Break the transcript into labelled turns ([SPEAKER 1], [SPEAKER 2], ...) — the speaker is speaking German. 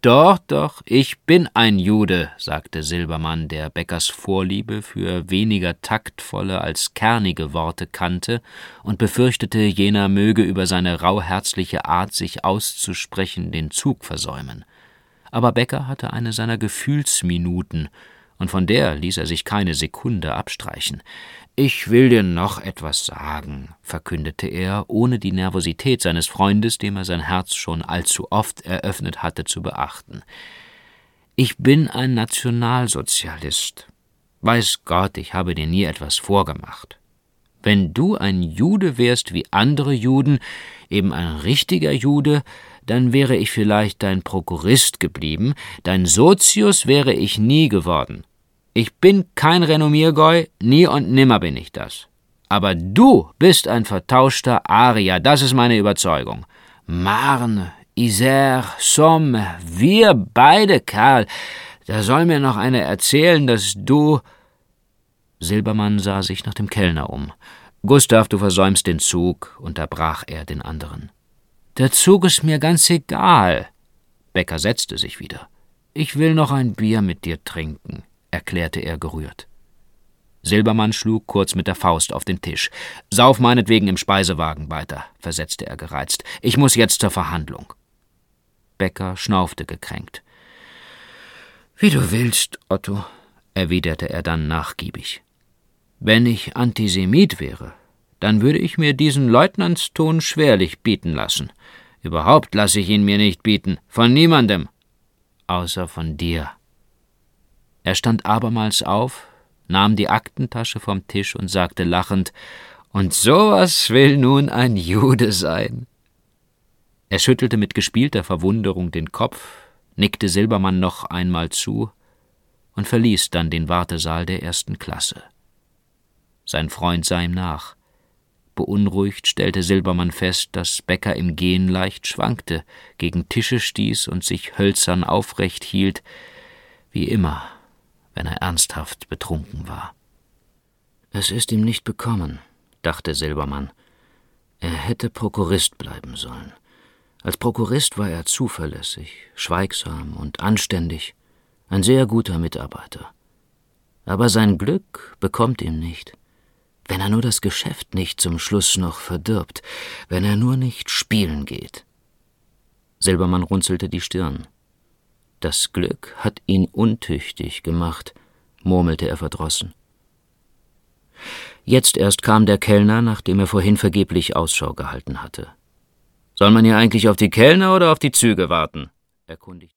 [SPEAKER 1] »Doch, doch, ich bin ein Jude«, sagte Silbermann, der Beckers Vorliebe für weniger taktvolle als kernige Worte kannte und befürchtete, jener möge über seine rauherzliche Art, sich auszusprechen, den Zug versäumen. Aber Becker hatte eine seiner Gefühlsminuten, und von der ließ er sich keine Sekunde abstreichen. »Ich will dir noch etwas sagen«, verkündete er, ohne die Nervosität seines Freundes, dem er sein Herz schon allzu oft eröffnet hatte, zu beachten. »Ich bin ein Nationalsozialist. Weiß Gott, ich habe dir nie etwas vorgemacht. Wenn du ein Jude wärst wie andere Juden, eben ein richtiger Jude, dann wäre ich vielleicht dein Prokurist geblieben, dein Sozius wäre ich nie geworden. Ich bin kein Renommiergäu, nie und nimmer bin ich das. Aber du bist ein vertauschter Arier, das ist meine Überzeugung. Marne, Isère, Somme, wir beide, Kerl, da soll mir noch einer erzählen, dass du...« Silbermann sah sich nach dem Kellner um. »Gustav, du versäumst den Zug«, unterbrach er den anderen. »Der Zug ist mir ganz egal.« Becker setzte sich wieder. »Ich will noch ein Bier mit dir trinken«, erklärte er gerührt. Silbermann schlug kurz mit der Faust auf den Tisch. »Sauf meinetwegen im Speisewagen weiter«, versetzte er gereizt. »Ich muss jetzt zur Verhandlung.« Becker schnaufte gekränkt. »Wie du willst, Otto«, erwiderte er dann nachgiebig. »Wenn ich Antisemit wäre, dann würde ich mir diesen Leutnantston schwerlich bieten lassen. Überhaupt lasse ich ihn mir nicht bieten, von niemandem, außer von dir.« Er stand abermals auf, nahm die Aktentasche vom Tisch und sagte lachend, »Und sowas will nun ein Jude sein.« Er schüttelte mit gespielter Verwunderung den Kopf, nickte Silbermann noch einmal zu und verließ dann den Wartesaal der 1. Klasse. Sein Freund sah ihm nach. Beunruhigt stellte Silbermann fest, dass Becker im Gehen leicht schwankte, gegen Tische stieß und sich hölzern aufrecht hielt, wie immer, wenn er ernsthaft betrunken war. »Es ist ihm nicht bekommen«, dachte Silbermann. »Er hätte Prokurist bleiben sollen. Als Prokurist war er zuverlässig, schweigsam und anständig, ein sehr guter Mitarbeiter. Aber sein Glück bekommt ihm nicht. Wenn er nur das Geschäft nicht zum Schluss noch verdirbt, wenn er nur nicht spielen geht.« Silbermann runzelte die Stirn. »Das Glück hat ihn untüchtig gemacht«, murmelte er verdrossen. Jetzt erst kam der Kellner, nachdem er vorhin vergeblich Ausschau gehalten hatte. »Soll man hier eigentlich auf die Kellner oder auf die Züge warten?« erkundigte